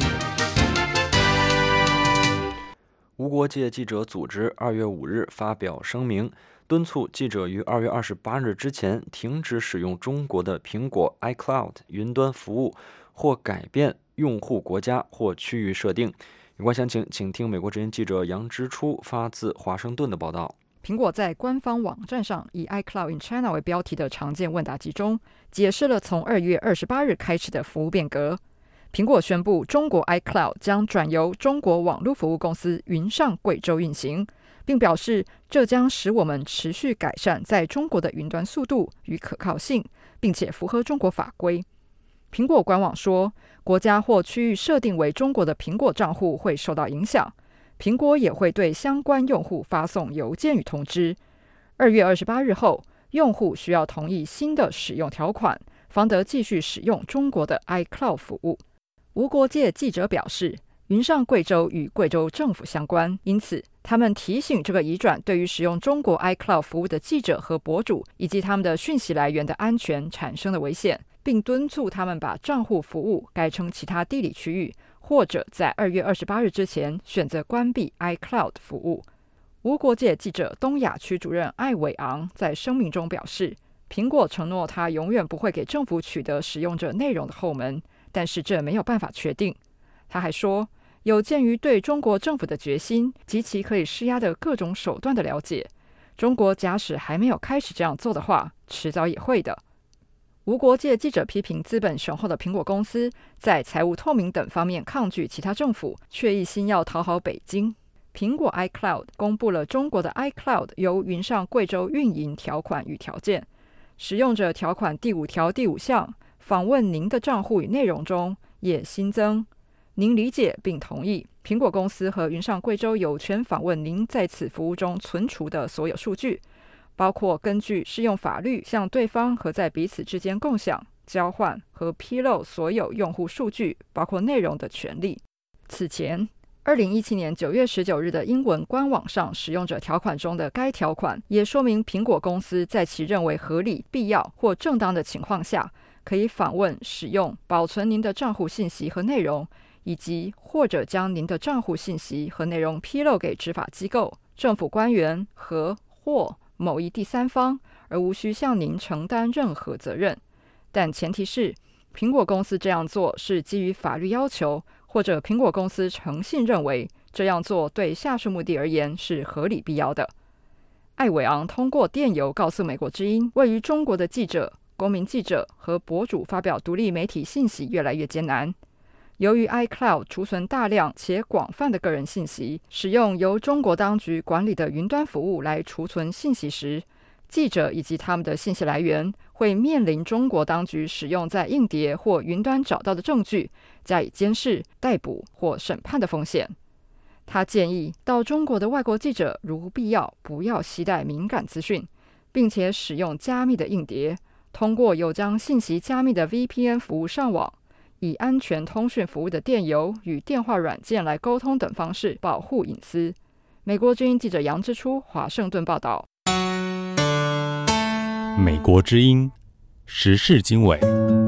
无国界记者组织二月五日发表声明，敦促记者于二月二十八日之前停止使用中国的苹果 iCloud 云端服务，或改变用户国家或区域设定。有关详情，请听美国之音记者杨之初发自华盛顿的报道。 苹果在官方网站上以 iCloud in China 为标题的常见问答集中，解释了从二月二十八日开始的服务变革。苹果宣布，中国 iCloud 将转由中国网络服务公司云上贵州运行，并表示这将使我们持续改善在中国的云端速度与可靠性，并且符合中国法规。苹果官网说，国家或区域设定为中国的苹果账户会受到影响。苹果也会对相关用户发送邮件与通知。二月二十八日后，用户需要同意新的使用条款，方得继续使用中国的 iCloud 服务。无国界记者表示，云上贵州与贵州政府相关，因此他们提醒这个移转对于使用中国 iCloud 服务的记者和博主以及他们的讯息来源的安全产生的危险，并敦促他们把账户服务改成其他地理区域，或者在二月二十八日之前选择关闭 iCloud 服务。无国界记者东亚区主任艾伟昂在声明中表示，苹果承诺他永远不会给政府取得使用者内容的后门，但是这没有办法确定。他还说，有鉴于对中国政府的决心及其可以施压的各种手段的了解，中国假使还没有开始这样做的话，迟早也会的。无国界记者批评资本雄厚的苹果公司在财务透明等方面抗拒其他政府，却一心要讨好北京。苹果 iCloud 公布了中国的 iCloud 由云上贵州运营条款与条件。使用者条款第五条第五项访问您的账户与内容中也新增，您理解并同意苹果公司和云上贵州有权访问您在此服务中存储的所有数据，包括根据适用法律向对方和在彼此之间共享、交换和披露所有用户数据，包括内容的权利。此前，二零一七年九月十九日的英文官网上使用者条款中的该条款也说明，苹果公司在其认为合理、必要或正当的情况下，可以访问、使用、保存您的账户信息和内容，以及或者将您的账户信息和内容披露给执法机构、政府官员和或某一第三方，而无需向您承担任何责任。但前提是，苹果公司这样做是基于法律要求，或者苹果公司诚信认为这样做对下述目的而言是合理必要的。艾伟昂通过电邮告诉美国之音，位于中国的记者、公民记者和博主发表独立媒体信息越来越艰难。由于 iCloud 储存大量且广泛的个人信息，使用由中国当局管理的云端服务来储存信息时，记者以及他们的信息来源会面临中国当局使用在硬碟或云端找到的证据加以监视、逮捕或审判的风险。他建议到中国的外国记者如必要不要携带敏感资讯，并且使用加密的硬碟，通过有将信息加密的 V P N 服务上网，以安全通讯服务的电邮与电话软件来沟通等方式保护隐私。美国之音记者杨之初华盛顿报道。 美国之音时事经纬。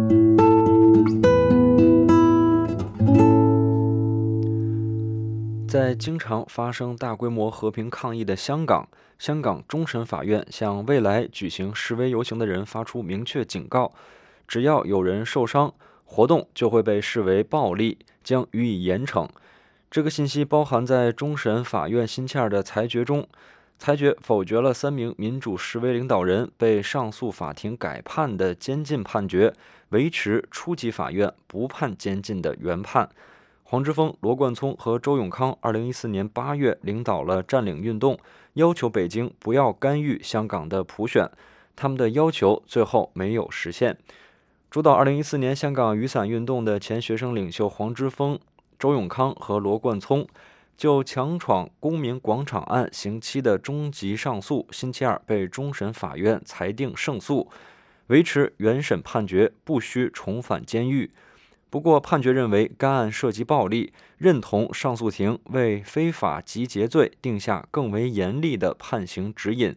在经常发生大规模和平抗议的香港，香港终审法院向未来举行示威游行的人发出明确警告：只要有人受伤，活动就会被视为暴力，将予以严惩。这个信息包含在终审法院新签的裁决中。裁决否决了三名民主示威领导人被上诉法庭改判的监禁判决，维持初级法院不判监禁的原判。黄之锋、罗冠聪和周永康二零一四年八月领导了占领运动，要求北京不要干预香港的普选，他们的要求最后没有实现。主导二零一四年香港雨伞运动的前学生领袖黄之锋、周永康和罗冠聪就强闯公民广场案刑期的终极上诉星期二被终审法院裁定胜诉，维持原审判决，不需重返监狱。不过判决认为该案涉及暴力，认同上诉庭为非法集结罪定下更为严厉的判刑指引。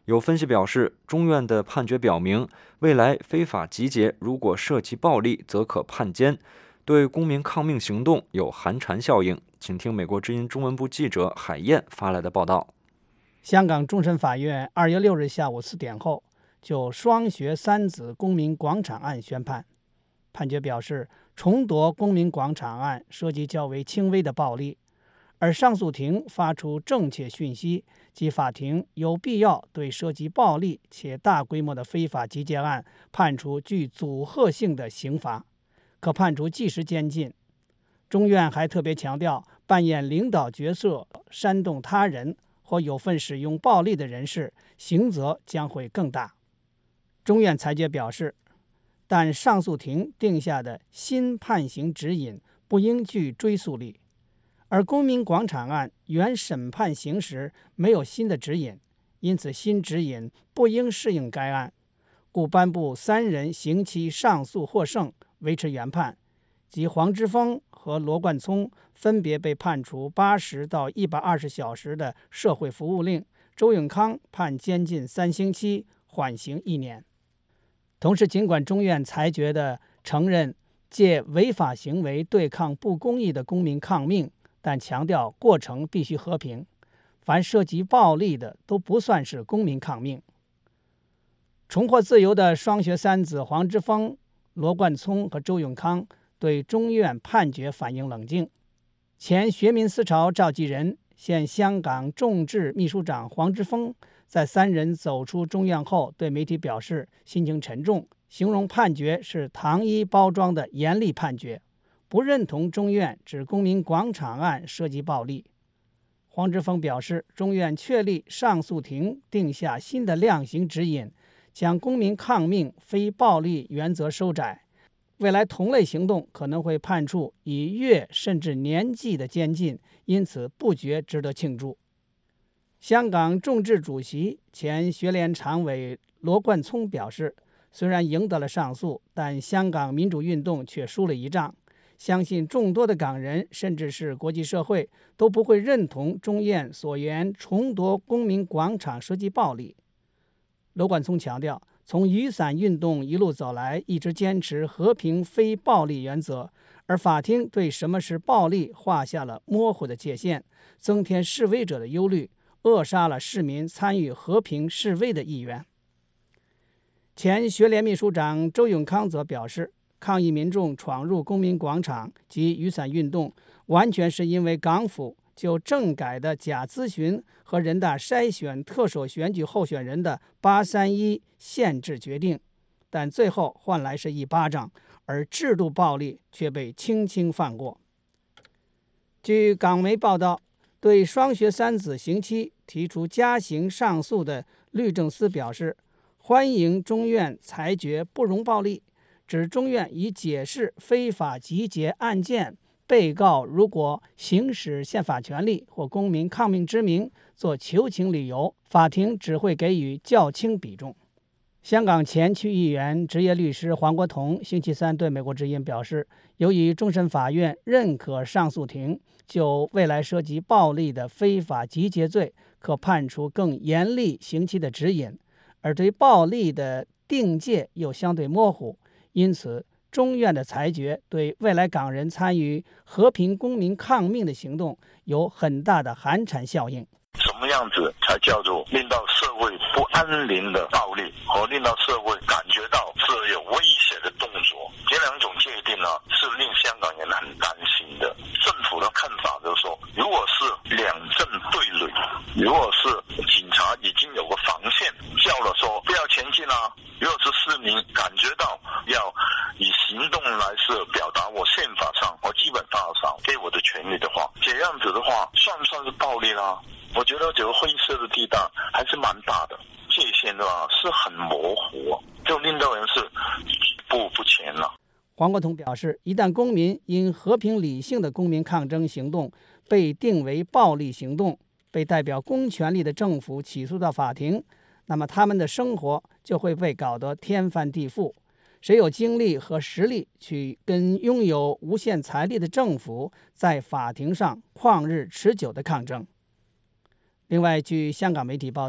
有分析表示，中院的判决表明，未来非法集结如果涉及暴力，则可判监，对公民抗命行动有寒蝉效应。请听美国之音中文部记者海燕发来的报道。 香港终审法院二月六日下午四点后就双学三子公民广场案宣判，判决表示，重夺公民广场案涉及较为轻微的暴力，而上诉庭发出正确讯息，即法庭有必要对涉及暴力且大规模的非法集结案判处具阻吓性的刑罚，可判处即时监禁。中院还特别强调，扮演领导角色、煽动他人或有份使用暴力的人士，刑责将会更大。中院裁决表示，但上诉庭定下的新判刑指引不应具追溯力，而公民广场案原审判刑时没有新的指引，因此新指引不应适应该案，故颁布三人刑期上诉获胜，维持原判，即黄之锋和罗冠聪分别被判处八十到一百二十小时的社会服务令，周永康判监禁三星期，缓刑一年。同时，尽管中院裁决的承认借违法行为对抗不公义的公民抗命，但强调过程必须和平，凡涉及暴力的都不算是公民抗命。重获自由的双学三子黄之锋、罗冠聪和周永康对中院判决反应冷静。前学民思潮召集人、现香港众志秘书长黄之锋在三人走出中院后对媒体表示，心情沉重，形容判决是糖衣包装的严厉判决，不认同中院指公民广场案涉及暴力。黄之锋表示，中院确立上诉庭定下新的量刑指引，将公民抗命非暴力原则收窄，未来同类行动可能会判处以月甚至年计的监禁，因此不觉值得庆祝。香港众志主席、前学联常委罗冠聪表示，虽然赢得了上诉，但香港民主运动却输了一仗，相信众多的港人甚至是国际社会都不会认同中院所言重夺公民广场涉及暴力。罗冠聪强调，从雨伞运动一路走来，一直坚持和平非暴力原则，而法庭对什么是暴力画下了模糊的界限，增添示威者的忧虑，扼杀了市民参与和平示威的意愿。前学联秘书长周永康则表示，抗议民众闯入公民广场及雨伞运动，完全是因为港府就政改的假咨询和人大筛选特首选举候选人的八三一限制决定，但最后换来是一巴掌，而制度暴力却被轻轻放过。据港媒报道，对双学三子刑期提出加刑上诉的律政司表示，欢迎中院裁决不容暴力，指中院以解释非法集结案件被告如果行使宪法权利或公民抗命之名做求情理由，法庭只会给予较轻比重。香港前区议员、职业律师黄国同星期三对美国之音表示，由于终审法院认可上诉庭就未来涉及暴力的非法集结罪可判处更严厉刑期的指引，而对暴力的定界又相对模糊，因此中院的裁决对未来港人参与和平公民抗命的行动有很大的寒蝉效应。 什么样子才叫做令到社会不安宁的暴力，和令到社会感觉到是有威胁的动作？这两种界定呢，是令香港人很担心的。政府的看法就是说，如果是两政对垒，如果是警察已经有个防线，叫了说不要前进啊，如果是市民感觉到要以行动来是表达我宪法上和基本法上给我的权利的话，这样子的话算不算是暴力啦？我觉得这个灰色的地带还是蛮大的，界限的话是很模糊，就令到人是步不前了。 黄国同表示，一旦公民因和平理性的公民抗争行动被定为暴力行动，被代表公权力的政府起诉到法庭，那么他们的生活就会被搞得天翻地覆。谁有精力和实力去跟拥有无限财力的政府在法庭上旷日持久的抗争？另外，据香港媒体报道，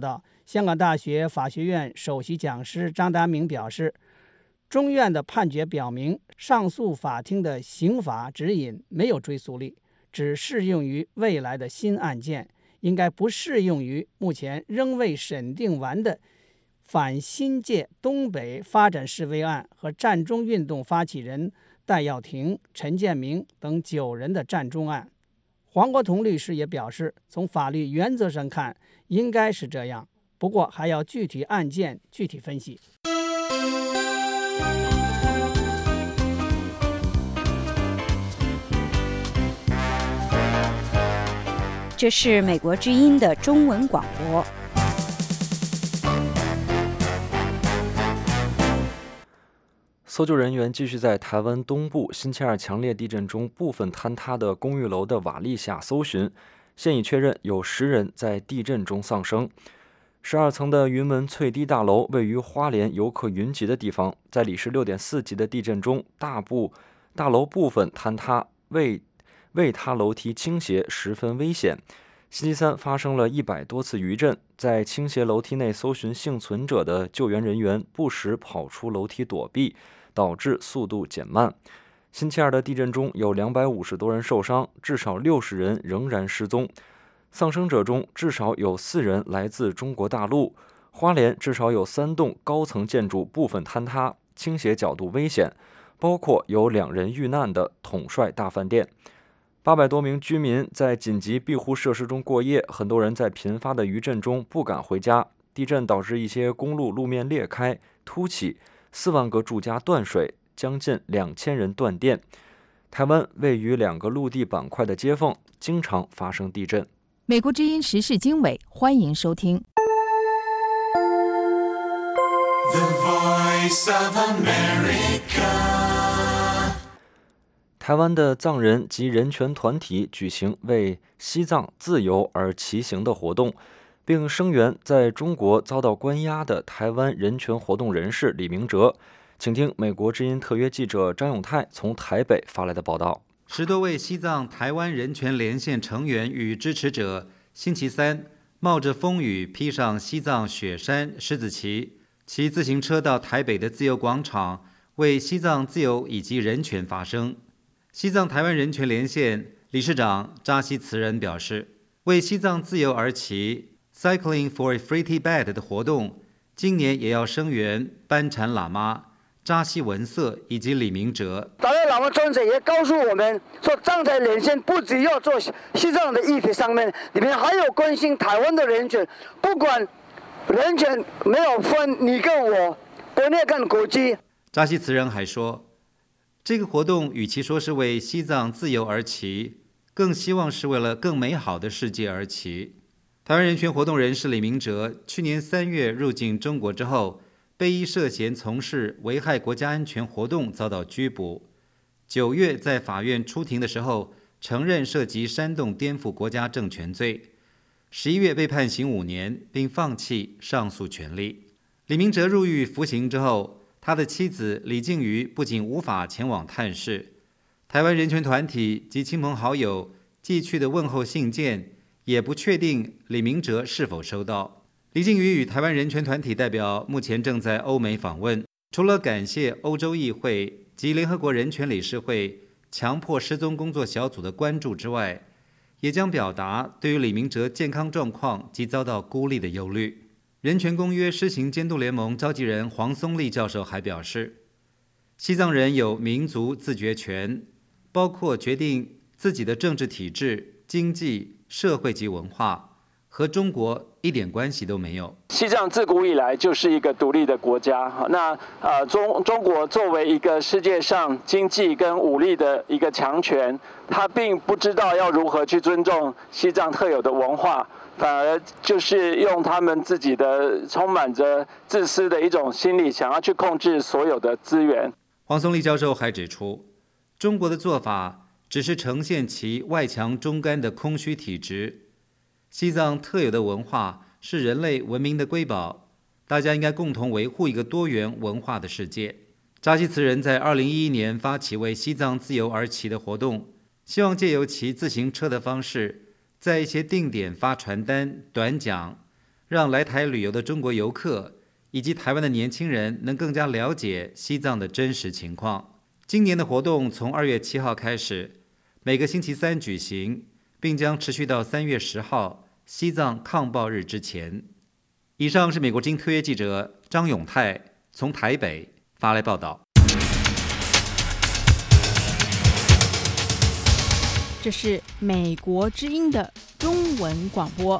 香港大学法学院首席讲师张达明表示，中院的判决表明，上诉法庭的刑法指引没有追溯力，只适用于未来的新案件，应该不适用于目前仍未审定完的反新界东北发展示威案和占中运动发起人戴耀廷、陈建明等九人的占中案。黄国同律师也表示，从法律原则上看应该是这样，不过还要具体案件具体分析。 这是美国之音的中文广播。 搜救人员继续在台湾东部星期二强烈地震中部分坍塌的公寓楼的瓦砾下搜寻，现已确认有十人在地震中丧生。十二层的云门翠堤大楼位于花莲游客云集的地方，在里氏六点四级的地震中，大部大楼部分坍塌，未未塌楼梯倾斜，十分危险。星期三发生了一百多次余震，在倾斜楼梯内搜寻幸存者的救援人员不时跑出楼梯躲避，导致速度减慢。星期二的地震中有两百五十多人受伤，至少六十人仍然失踪。丧生者中至少有四人来自中国大陆。花莲至少有三栋高层建筑部分坍塌，倾斜角度危险，包括有两人遇难的统帅大饭店。八百多名居民在紧急庇护设施中过夜，很多人在频发的余震中不敢回家。地震导致一些公路路面裂开凸起，四万个住家断水，将近两千人断电。台湾位于两个陆地板块的接缝，经常发生地震。 美国之音时事经纬，欢迎收听。 The Voice of America。 台湾的藏人及人权团体举行为西藏自由而骑行的活动，并声援在中国遭到关押的台湾人权活动人士李明哲。请听美国之音特约记者张永泰从台北发来的报道。 十多位西藏台湾人权连线成员与支持者星期三冒着风雨，披上西藏雪山狮子旗，骑自行车到台北的自由广场，为西藏自由以及人权发声。西藏台湾人权连线理事长扎西慈仁表示，为西藏自由而骑 Cycling for a Free Tibet 的活动，今年也要声援班禅喇嘛、扎西文色以及李明哲。 达赖喇嘛尊者也告诉我们说，藏台连线不只要做西藏的议题上面，里面还有关心台湾的人权，不管人权没有分你跟我，国内跟国际。 扎西慈仁还说，这个活动与其说是为西藏自由而骑，更希望是为了更美好的世界而骑。台湾人权活动人士李明哲去年三月入境中国之后，被依涉嫌从事危害国家安全活动遭到拘捕。九月在法院出庭的时候，承认涉及煽动颠覆国家政权罪。十一月被判刑五年，并放弃上诉权利。李明哲入狱服刑之后，他的妻子李静瑜不仅无法前往探视，台湾人权团体及亲朋好友寄去的问候信件也不确定李明哲是否收到。李静瑜与台湾人权团体代表目前正在欧美访问，除了感谢欧洲议会及联合国人权理事会强迫失踪工作小组的关注之外，也将表达对于李明哲健康状况及遭到孤立的忧虑。人权公约施行监督联盟召集人黄松立教授还表示，西藏人有民族自决权，包括决定自己的政治体制、经济、社会及文化，和中国一点关系都没有。 西藏自古以来就是一个独立的国家，那呃中中国作为一个世界上经济跟武力的一个强权，他并不知道要如何去尊重西藏特有的文化，反而就是用他们自己的充满着自私的一种心理，想要去控制所有的资源。 黄松立教授还指出，中国的做法只是呈现其外强中干的空虚体质。西藏特有的文化是人类文明的瑰宝，大家应该共同维护一个多元文化的世界。扎西慈仁在二零一一年发起为西藏自由而骑的活动，希望借由骑自行车的方式，在一些定点发传单、短讲， 让来台旅游的中国游客以及台湾的年轻人能更加了解西藏的真实情况。今年的活动从二月七号开始，每个星期三举行，并将持续到三月十号西藏抗暴日之前。以上是美国之音特约记者张永泰从台北发来报道。 这是美国之音的中文广播。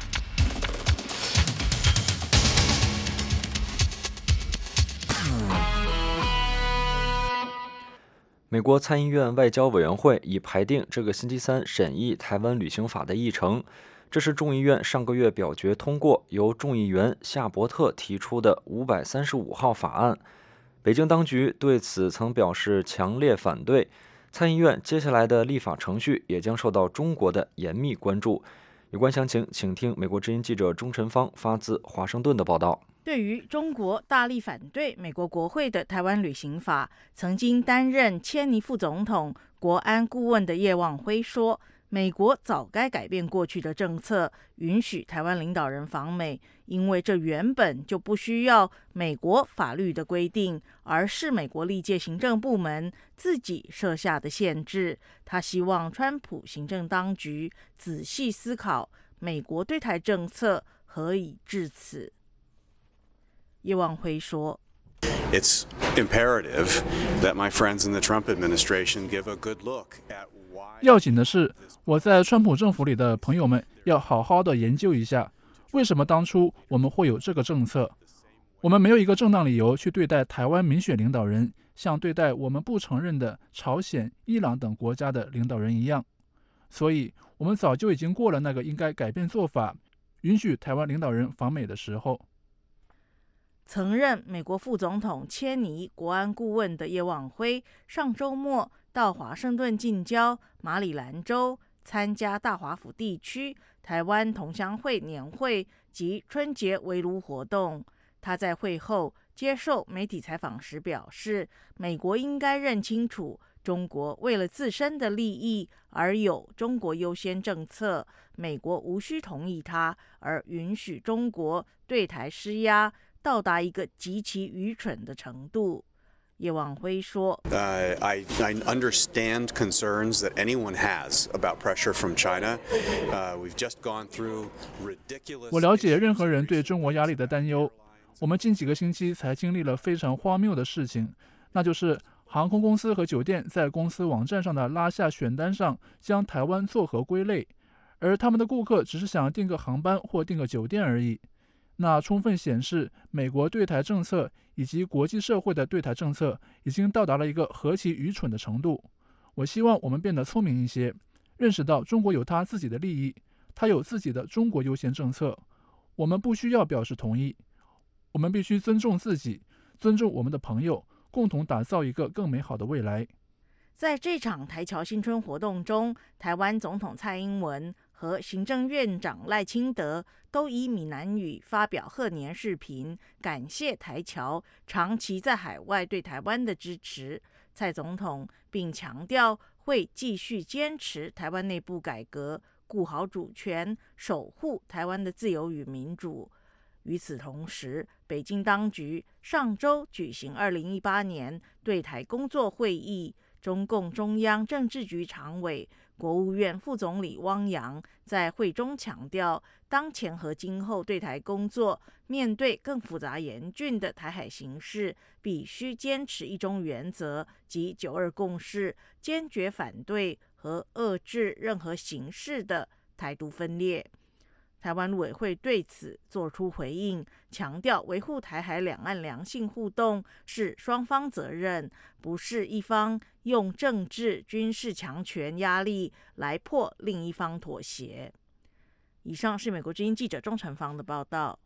美国参议院外交委员会已排定这个星期三审议台湾旅行法的议程，这是众议院上个月表决通过由众议员夏伯特提出的五百三十五号法案。北京当局对此曾表示强烈反对。参议院接下来的立法程序也将受到中国的严密关注。有关详情，请听美国之音记者钟晨芳发自华盛顿的报道。 对于中国大力反对美国国会的台湾旅行法，曾经担任千尼副总统国安顾问的叶望辉说，美国早该改变过去的政策，允许台湾领导人访美，因为这原本就不需要美国法律的规定，而是美国历届行政部门自己设下的限制。他希望川普行政当局仔细思考美国对台政策何以至此。叶望辉说， It's imperative that my friends in the Trump administration give a good look at why. 要紧的是，我在川普政府里的朋友们要好好的研究一下，为什么当初我们会有这个政策。我们没有一个正当理由去对待台湾民选领导人像对待我们不承认的朝鲜、伊朗等国家的领导人一样。所以我们早就已经过了那个应该改变做法，允许台湾领导人访美的时候。 曾任美国副总统切尼国安顾问的叶望辉上周末到华盛顿近郊马里兰州参加大华府地区台湾同乡会年会及春节围炉活动。他在会后接受媒体采访时表示，美国应该认清楚中国为了自身的利益而有中国优先政策，美国无需同意他而允许中国对台施压，到达一个极其愚蠢的程度。叶望辉说、 uh, I, I understand concerns that anyone has about pressure from China. Uh, we've just gone through ridiculous. 我了解任何人对中国压力的担忧。我们近几个星期才经历了非常荒谬的事情，那就是航空公司和酒店在公司网站上的拉下选单上将台湾作何归类，而他们的顾客只是想订个航班或订个酒店而已。那充分显示美国对台政策以及国际社会的对台政策已经到达了一个何其愚蠢的程度。我希望我们变得聪明一些，认识到中国有他自己的利益，他有自己的中国优先政策，我们不需要表示同意，我们必须尊重自己，尊重我们的朋友，共同打造一个更美好的未来。 在这场台侨新春活动中，台湾总统蔡英文和行政院长赖清德都以闽南语发表贺年视频，感谢台侨长期在海外对台湾的支持。蔡总统并强调会继续坚持台湾内部改革，顾好主权，守护台湾的自由与民主。与此同时，北京当局上周举行二零一八年对台工作会议，中共中央政治局常委、国务院副总理汪洋在会中强调，当前和今后对台工作面对更复杂严峻的台海形势，必须坚持一中原则及九二共识，坚决反对和遏制任何形式的台独分裂。台湾陆委会对此作出回应，强调维护台海两岸良性互动是双方责任，不是一方用政治军事强权压力来迫另一方妥协。以上是美国之音记者钟成芳的报道。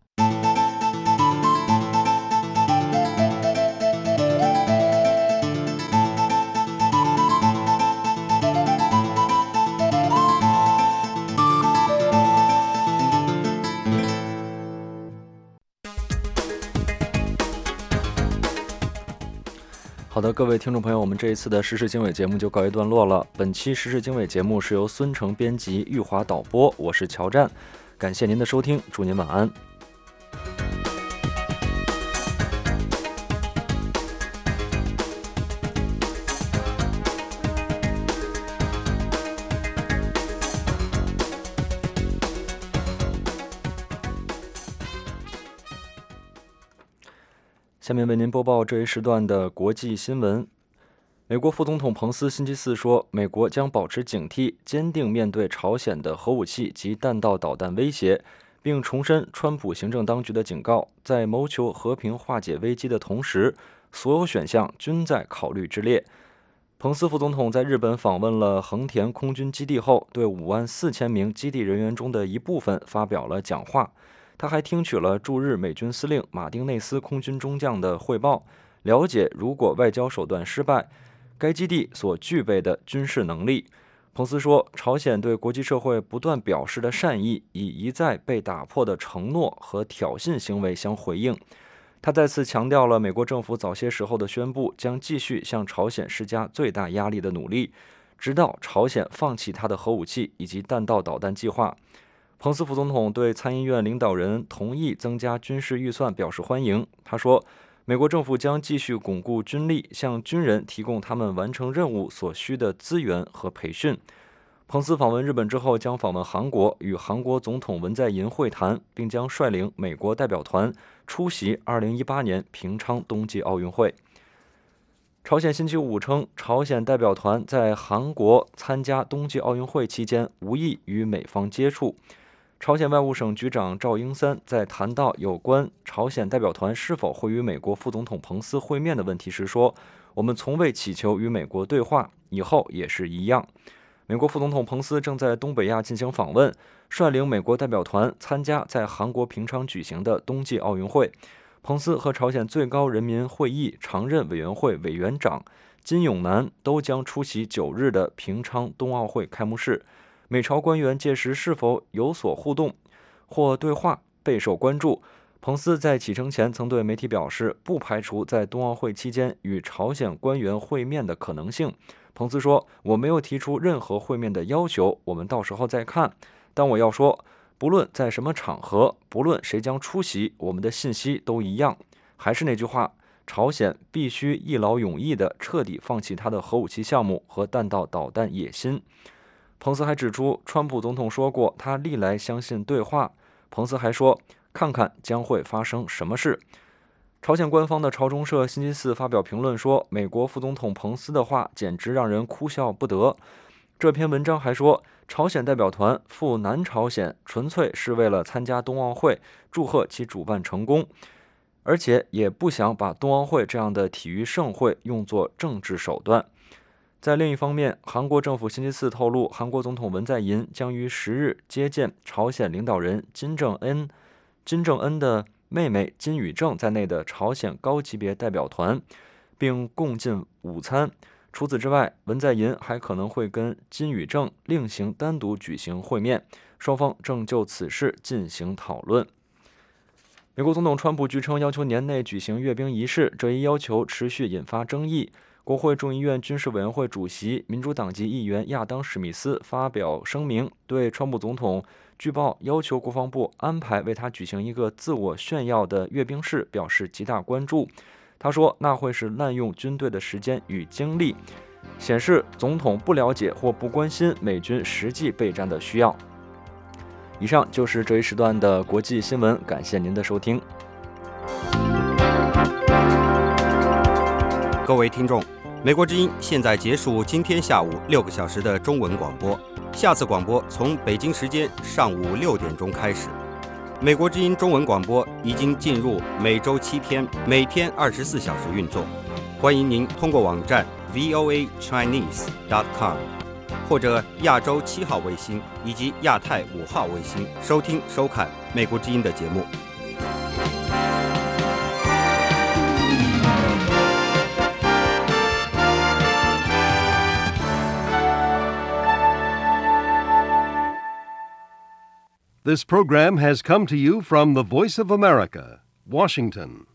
好的，各位听众朋友，我们这一次的时事经纬节目就告一段落了。本期时事经纬节目是由孙成编辑、玉华导播，我是乔战，感谢您的收听，祝您晚安。 下面为您播报这一时段的国际新闻。美国副总统彭斯星期四说，美国将保持警惕，坚定面对朝鲜的核武器及弹道导弹威胁，并重申川普行政当局的警告，在谋求和平化解危机的同时，所有选项均在考虑之列。彭斯副总统在日本访问了横田空军基地后，对五万四千名基地人员中的一部分发表了讲话。他还听取了驻日美军司令马丁内斯空军中将的汇报，了解如果外交手段失败，该基地所具备的军事能力。彭斯说，朝鲜对国际社会不断表示的善意，以一再被打破的承诺和挑衅行为相回应。他再次强调了美国政府早些时候的宣布，将继续向朝鲜施加最大压力的努力，直到朝鲜放弃他的核武器以及弹道导弹计划。彭斯副总统对参议院领导人同意增加军事预算表示欢迎。他说，美国政府将继续巩固军力，向军人提供他们完成任务所需的资源和培训。彭斯访问日本之后，将访问韩国，与韩国总统文在寅会谈，并将率领美国代表团出席二零一八年平昌冬季奥运会。朝鲜星期五称，朝鲜代表团在韩国参加冬季奥运会期间无意与美方接触。朝鲜外务省局长赵英三在谈到有关朝鲜代表团是否会与美国副总统彭斯会面的问题时说，我们从未祈求与美国对话，以后也是一样。美国副总统彭斯正在东北亚进行访问，率领美国代表团参加在韩国平昌举行的冬季奥运会。彭斯和朝鲜最高人民会议常任委员会委员长金永南都将出席九日的平昌冬奥会开幕式。美朝官员届时是否有所互动或对话备受关注。彭斯在启程前曾对媒体表示，不排除在冬奥会期间与朝鲜官员会面的可能性。彭斯说，我没有提出任何会面的要求，我们到时候再看。但我要说，不论在什么场合，不论谁将出席，我们的信息都一样。还是那句话，朝鲜必须一劳永逸地彻底放弃他的核武器项目和弹道导弹野心。彭斯还指出，川普总统说过，他历来相信对话。彭斯还说，看看将会发生什么事。朝鲜官方的朝中社星期四发表评论说，美国副总统彭斯的话简直让人哭笑不得。这篇文章还说，朝鲜代表团赴南朝鲜纯粹是为了参加冬奥会，祝贺其主办成功，而且也不想把冬奥会这样的体育盛会用作政治手段。在另一方面，韩国政府星期四透露，韩国总统文在寅将于十日接见朝鲜领导人金正恩、金正恩的妹妹金宇正在内的朝鲜高级别代表团，并共进午餐。除此之外，文在寅还可能会跟金宇正另行单独举行会面，双方正就此事进行讨论。美国总统川普据称要求年内举行阅兵仪式，这一要求持续引发争议。国会众议院军事委员会主席民主党籍议员亚当·史密斯发表声明，对川普总统据报要求国防部安排为他举行一个自我炫耀的阅兵式表示极大关注。他说，那会是滥用军队的时间与精力，显示总统不了解或不关心美军实际备战的需要。以上就是这一时段的国际新闻，感谢您的收听。 各位听众，美国之音现在结束今天下午六个小时的中文广播，下次广播从北京时间上午六点钟开始。美国之音中文广播已经进入每周七天，每天二十四小时运作。欢迎您通过网站 v o a chinese dot com 或者亚洲七号卫星以及亚太五号卫星收听收看美国之音的节目。 This program has come to you from the Voice of America, Washington.